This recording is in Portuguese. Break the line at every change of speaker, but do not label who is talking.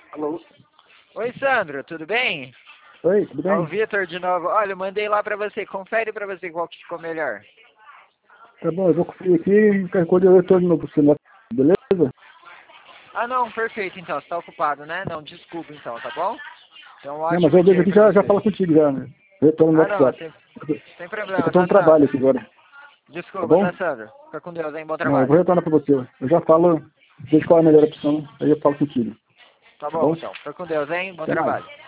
Alô?
Oi, Sandro, tudo bem?
Oi, tudo
É o
bem?
Vitor de novo. Olha, eu mandei lá pra você. Confere pra você qual que ficou melhor.
Tá bom, eu vou conferir aqui, qualquer coisa eu retorno no celular, beleza?
Ah, não, perfeito então. Você tá ocupado, né? Não, desculpa então, tá bom? Então, um
Não, mas
ótimo
eu vejo
dia aí
aqui e
pra
já
você.
falo contigo já, né? Retorno no
Ah, não,
WhatsApp.
sem
É que
problema,
eu tô
tá,
no trabalho
Sandro?
aqui agora, tá
Desculpa,
bom?
tá, Sandro? Fica com Deus, hein? Bom
Não, eu vou
trabalho.
retornar pra você. Eu já falo, vejo qual é a melhor opção, aí eu falo contigo,
Tá
tá
bom,
bom?
então. Fica com Deus, hein? Bom
Até mais.
trabalho.